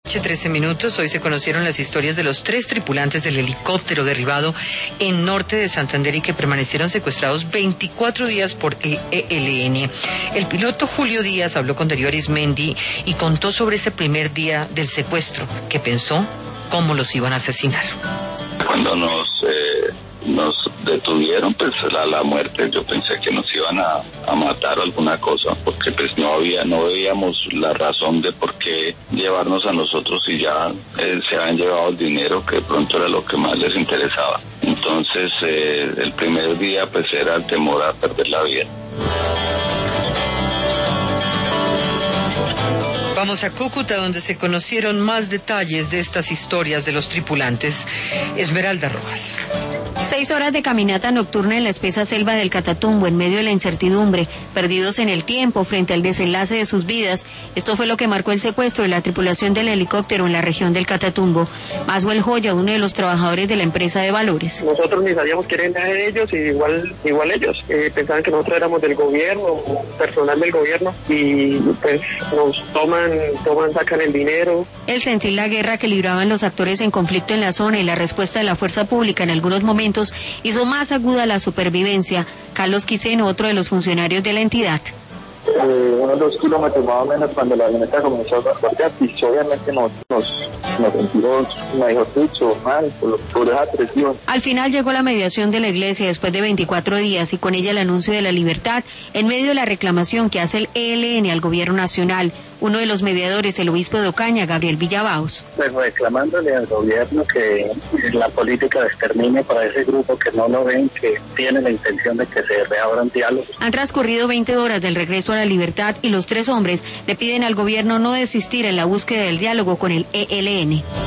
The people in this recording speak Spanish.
13 minutos. Hoy se conocieron las historias de los 3 tripulantes del helicóptero derribado en norte de Santander y que permanecieron secuestrados 24 días por el ELN. El piloto Julio Díaz habló con Darío Arizmendi y contó sobre ese primer día del secuestro, que pensó cómo los iban a asesinar. Cuando nos detuvieron, pues la muerte, yo pensé que nos iban a matar o alguna cosa, porque pues no veíamos la razón de por qué llevarnos a nosotros y ya se habían llevado el dinero, que de pronto era lo que más les interesaba. Entonces el primer día pues era el temor a perder la vida. Vamos a Cúcuta, donde se conocieron más detalles de estas historias de los tripulantes. Esmeralda Rojas. 6 horas de caminata nocturna en la espesa selva del Catatumbo, en medio de la incertidumbre, perdidos en el tiempo frente al desenlace de sus vidas. Esto fue lo que marcó el secuestro de la tripulación del helicóptero en la región del Catatumbo. Maswell Joya, uno de los trabajadores de la empresa de valores. Nosotros ni sabíamos que eran de ellos, y igual ellos. Pensaban que nosotros éramos del gobierno, personal del gobierno, y pues nos toman, sacan el dinero. El sentir la guerra que libraban los actores en conflicto en la zona y la respuesta de la fuerza pública en algunos momentos hizo más aguda la supervivencia. Carlos Quiseno, otro de los funcionarios de la entidad. Unos 2 kilómetros más o menos cuando la avioneta comenzó a transportar, y obviamente nos sentimos, mejor dicho, mal por esa presión. Al final llegó la mediación de la iglesia después de 24 días y con ella el anuncio de la libertad en medio de la reclamación que hace el ELN al gobierno nacional. Uno de los mediadores, el obispo de Ocaña, Gabriel Villabaos. Pues reclamándole al gobierno que la política de exterminio para ese grupo, que no lo ven, que tiene la intención de que se reabran diálogos. Han transcurrido 20 horas del regreso a la libertad y los 3 hombres le piden al gobierno no desistir en la búsqueda del diálogo con el ELN.